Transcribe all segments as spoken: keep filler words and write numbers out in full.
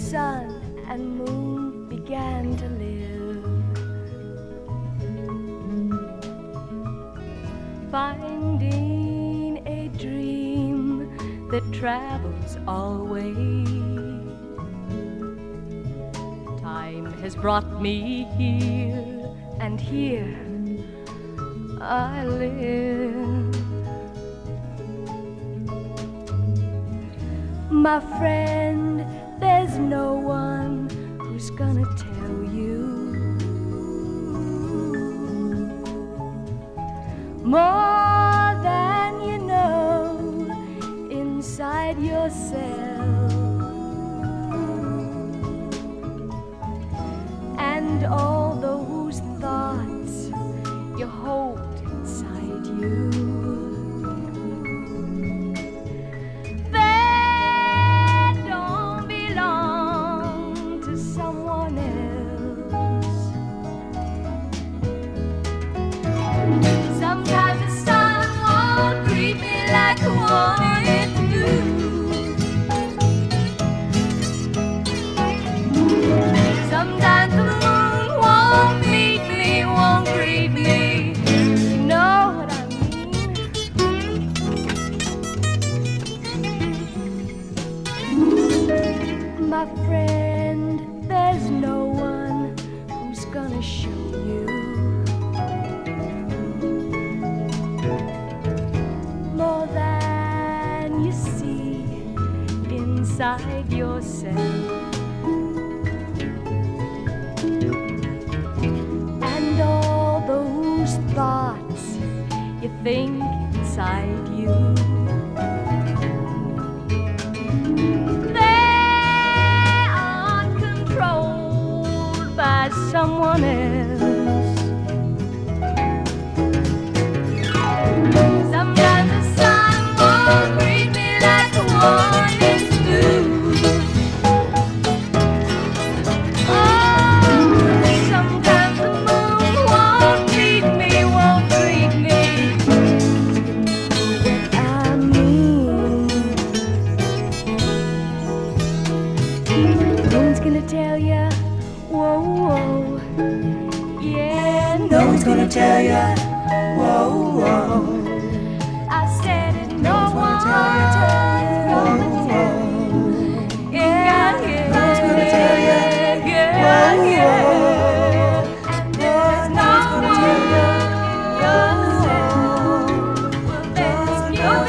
sun and moon began to live, finding a dream that travels always. Time has brought me here, and here I live. My friend, there's no one who's gonna tell you more than you know inside yourself. And all those thoughts you hold inside you, my friend, there's no one who's gonna show you more than you see inside yourself. And all those thoughts you think inside you, someone else. Sometimes the sun won't greet me like the mornings do. Oh, sometimes the moon won't greet me, won't greet me. I mean, no one's gonna tell ya. Whoa, whoa, yeah, no one's gonna tell ya. Whoa, whoa, I said it, no one's gonna tell ya. Yeah, yeah, no one's gonna tell ya. Yeah, yeah, and there's no one yourself. Well, there's no one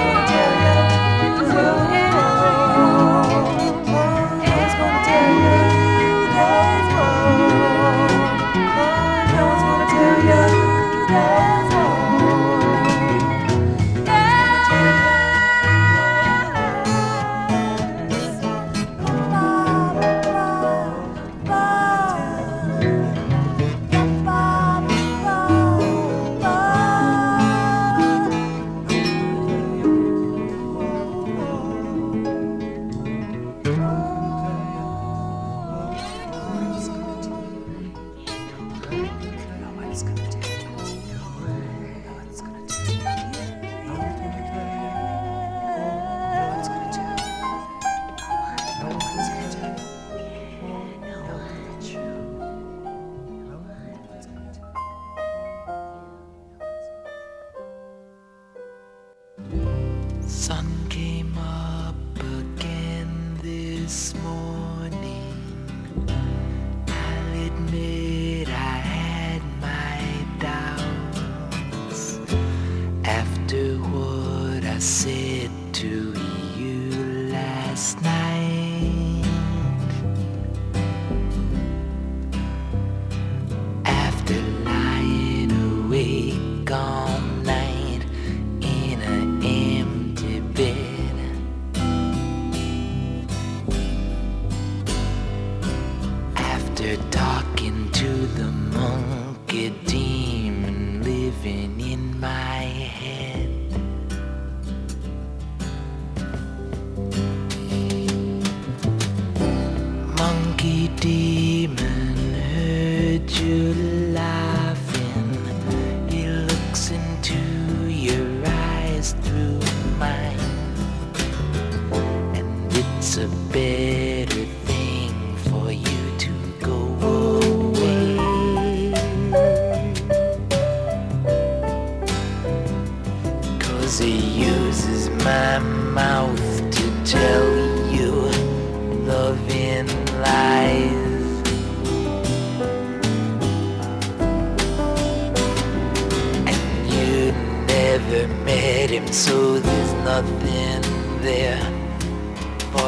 Sun came up again this morning. I'll admit I had my doubts after what I said to you last night. After lying awake all night in an empty bed, after talking to the monkey demon living in my head, monkey demon heard you laughing. He looks into your eyes through mine, and it's a better thing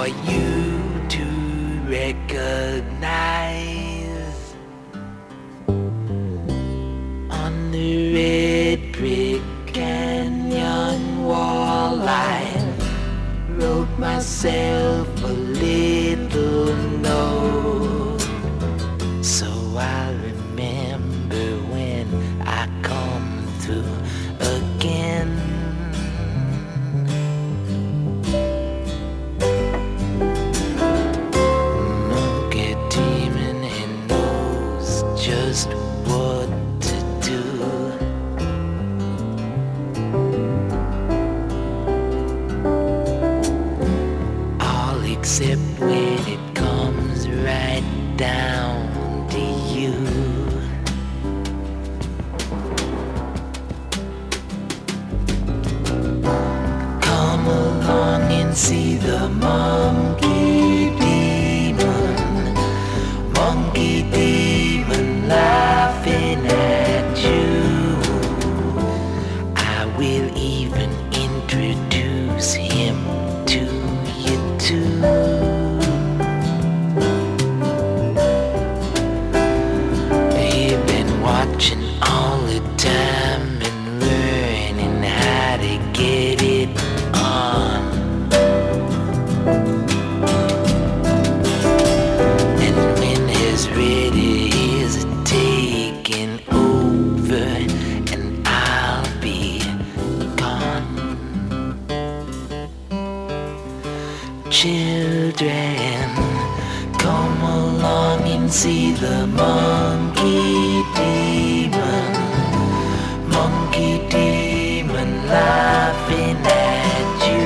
you to recognize. On the red brick canyon wall I wrote myself a little note, so I'll remember when I come through again. Monkey demon, he knows just what to do. All except when it comes right down to you. Come along and see the monkey demon, monkey demon laughing at you. I will even introduce him to you too. You've been watching all the time and learning how to get it on. And when he's ready, he's taking over, and I'll be gone. Children, come along and see the monkey demon, monkey demon laughing at you.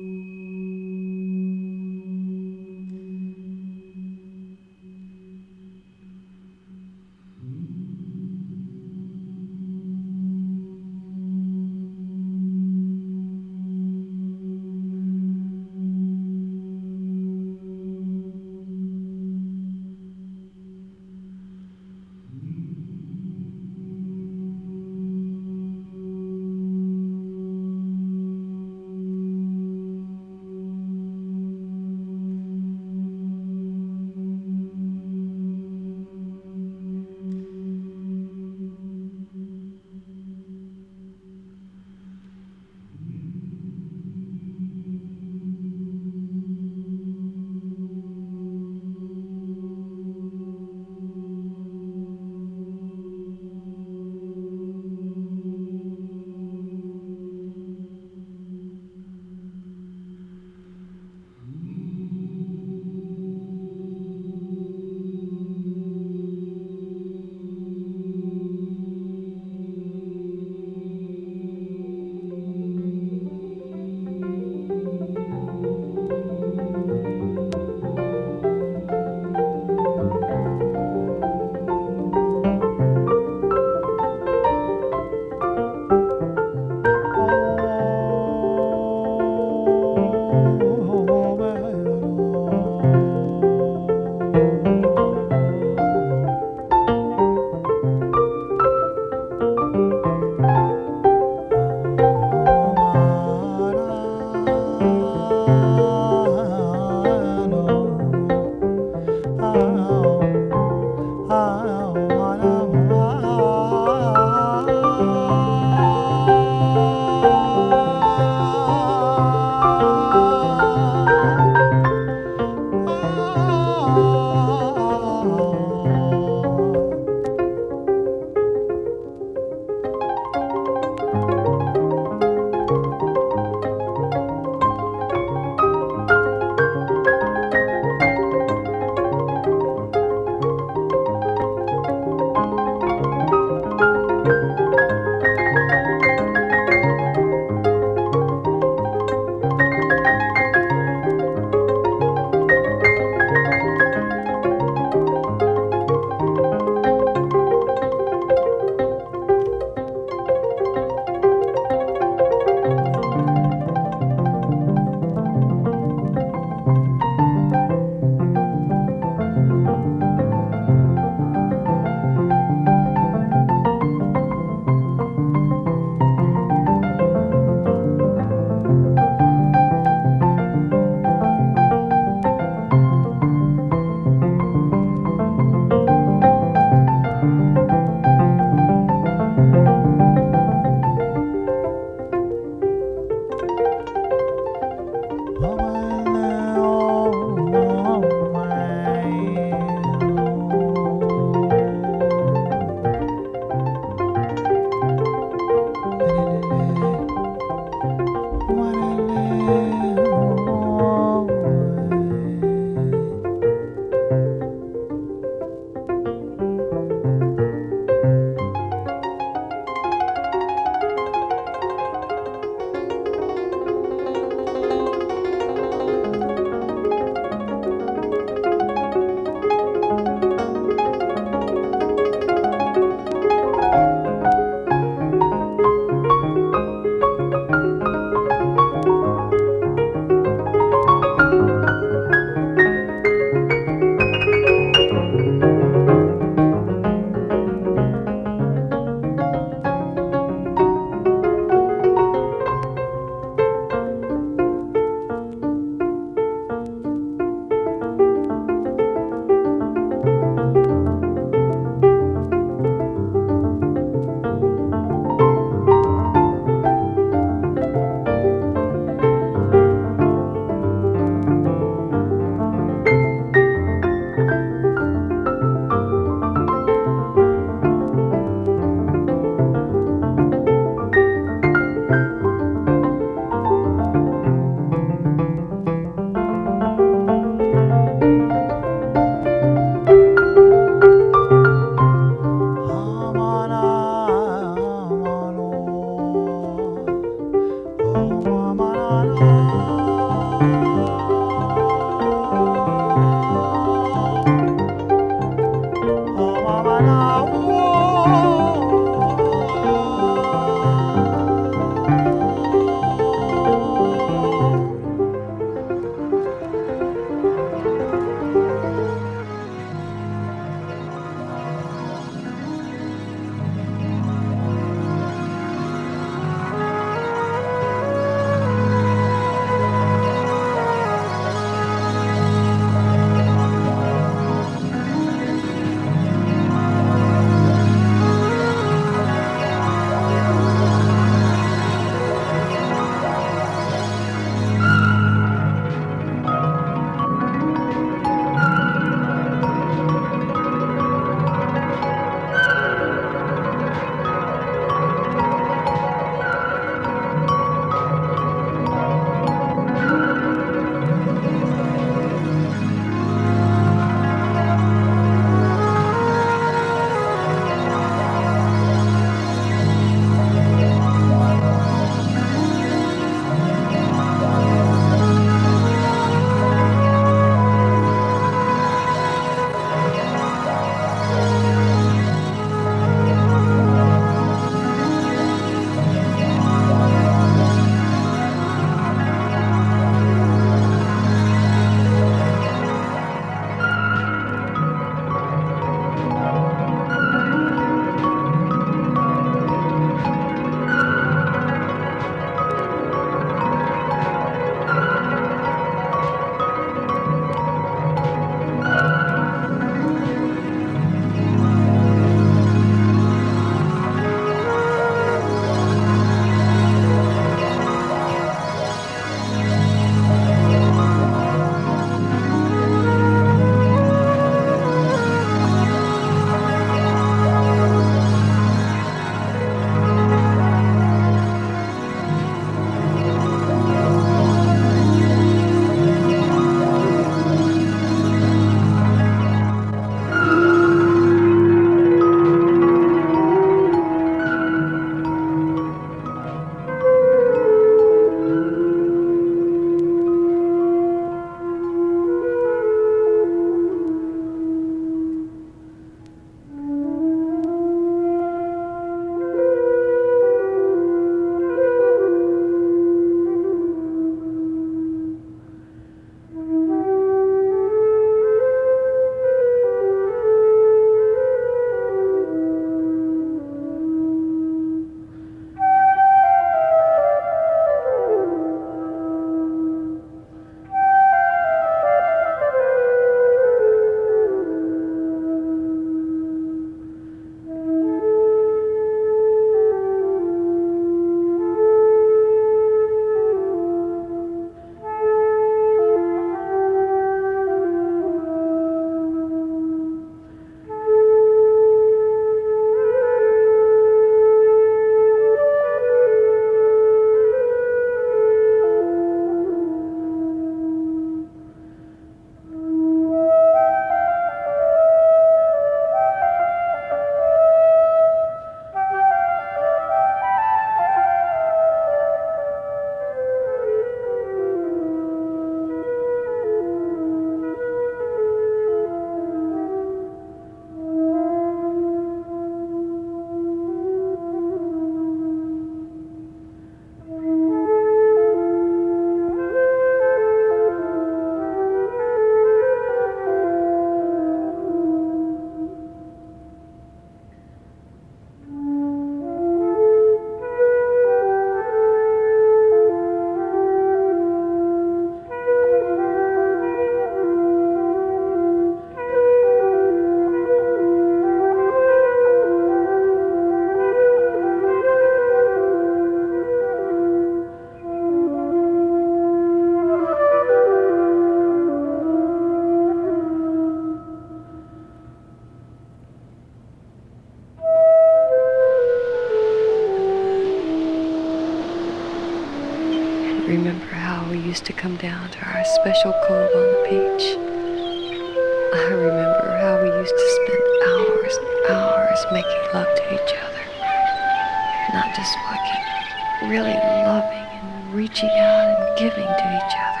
remember how we used to come down to our special cove on the beach. I remember how we used to spend hours and hours making love to each other. Not just fucking, really loving and reaching out and giving to each other.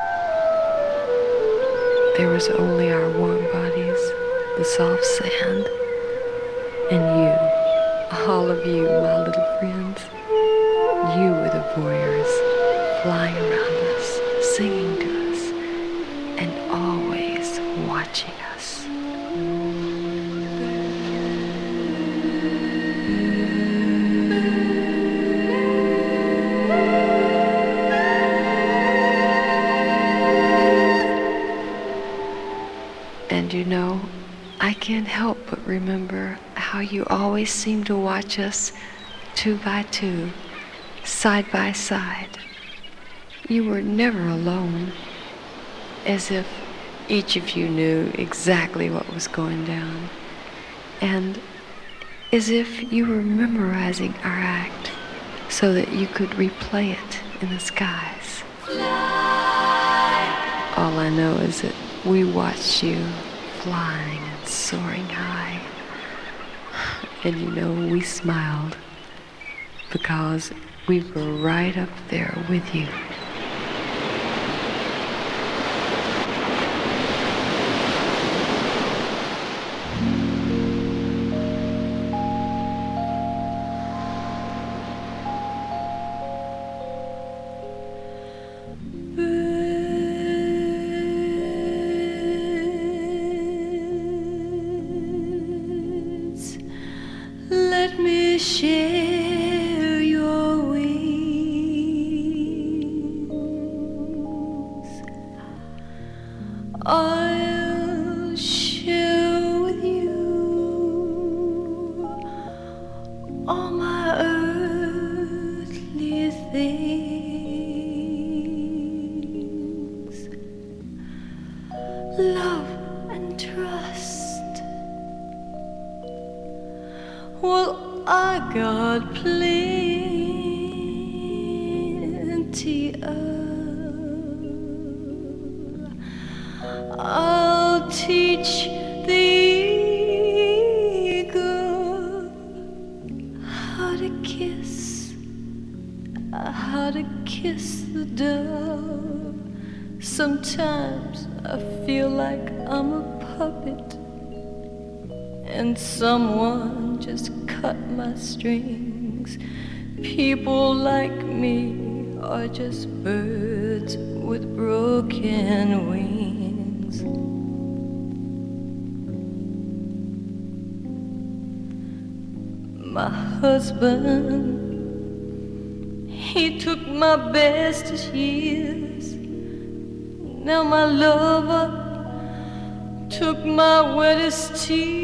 There was only our warm bodies, the soft sand, and you, all of you, my little friends. You were the voyeurs, flying around us, singing to us, and always watching us. And you know, I can't help but remember how you always seemed to watch us two by two, side by side. You were never alone, as if each of you knew exactly what was going down, and as if you were memorizing our act so that you could replay it in the skies. Fly. All I know is that we watched you flying and soaring high, and you know, we smiled because we were right up there with you. Let me share your wings. I'll share with you all my earthly things. Love and trust. Well, I got plenty of. I'll teach the eagle how to kiss, how to kiss the dove. Sometimes I feel like I'm a puppet and someone just cut my strings. People like me are just birds with broken wings. My husband, he took my best years. Now my lover took my wettest tears.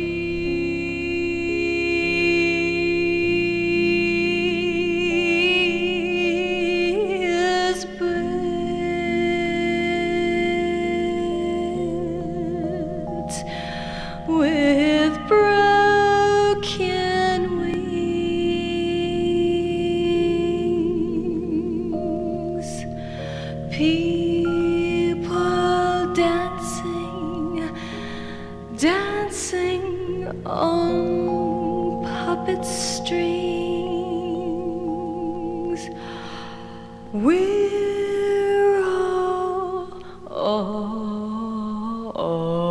With broken wings, people dancing, dancing on puppet strings. We're all, all, all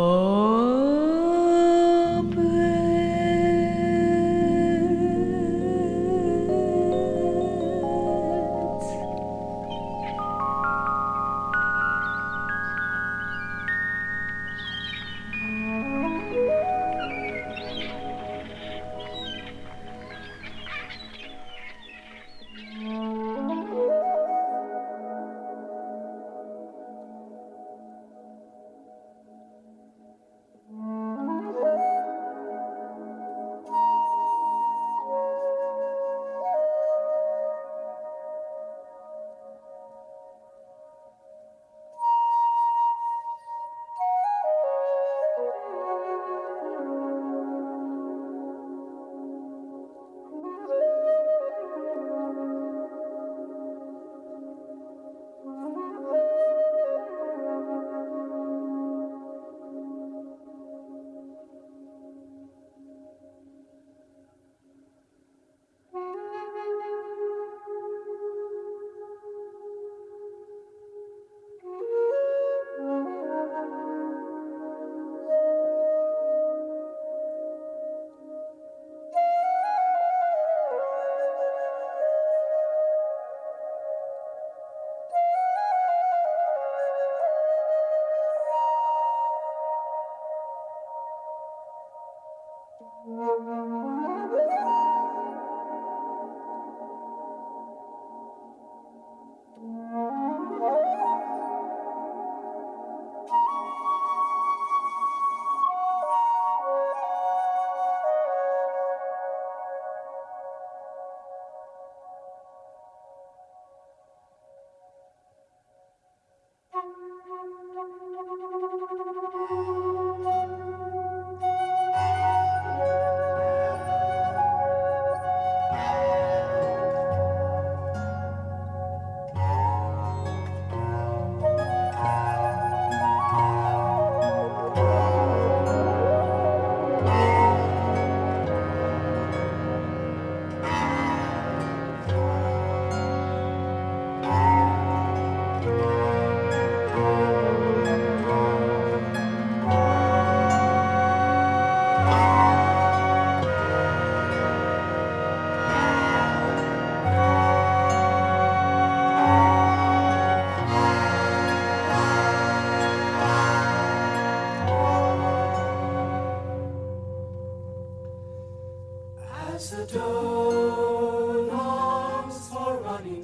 As the doe longs for running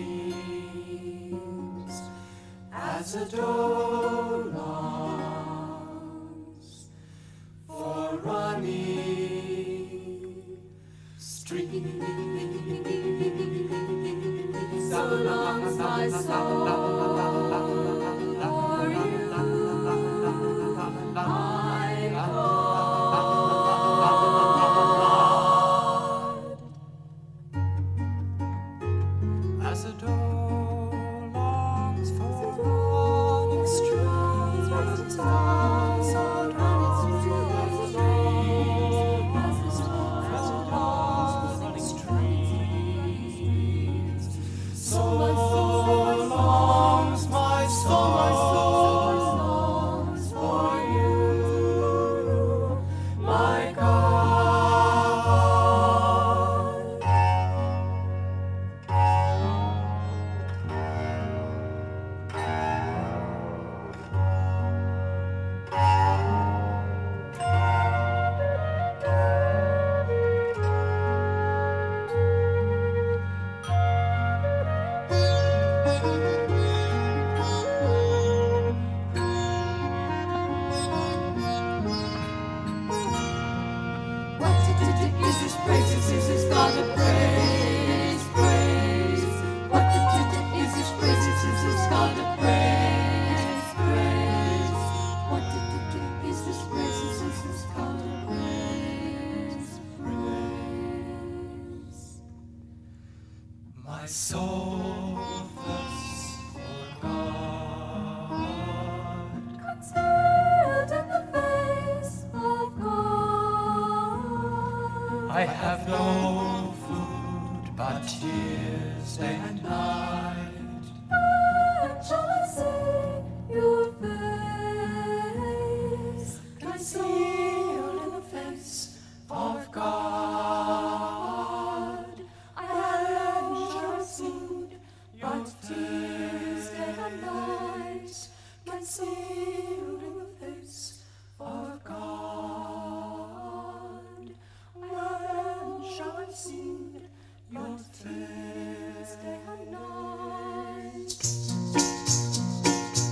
streams, as the doe longs for running streams, so longs my soul for you. I as a doe longs for running streams, as the longs for running streams, as the longs for running streams, so longs my soul longs for you, my God. My soul thirsts for God, concealed in the face of God. I have no food but tears day and night. When shall I see your face, concealed in the face of God? I have food, but tears day and night, concealed in the face of God. When shall I see your face day and night?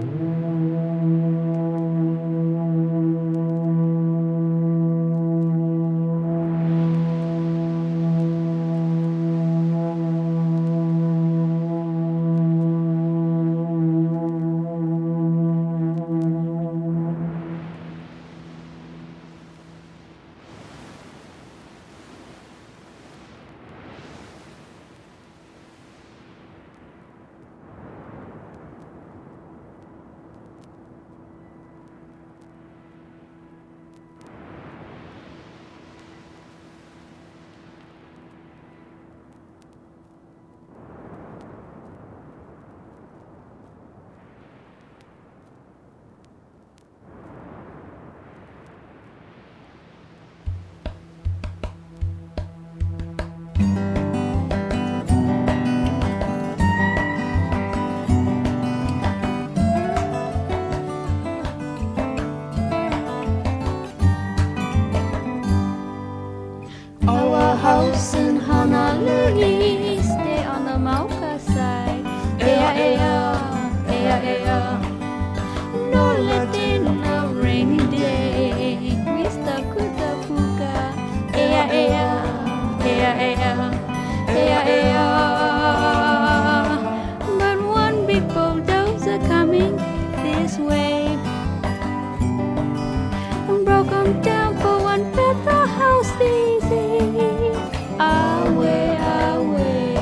House in Honolulu, stay on the Mauka side. Ea, ea, ea, ea. No letting no rainy day. Mister Kutapuka. Ea, ea, ea, ea, ea, ea. But one big bulldozer coming this way broke 'em down for one better house easy. Away, away.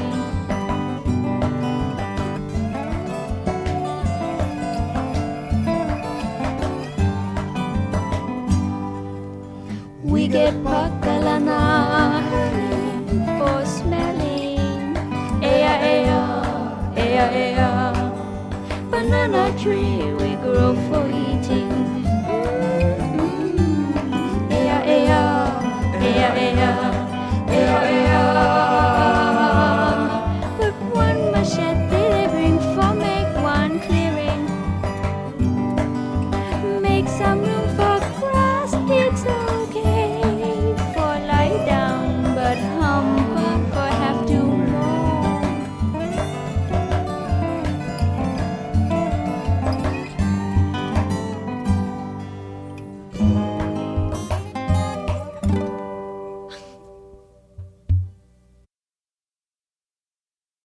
We get pakalana for smelling. Ea, ea, ea, ea. Banana tree we grow for eating. Mm-hmm. Ea, ea, ea, ea. Ea, ea.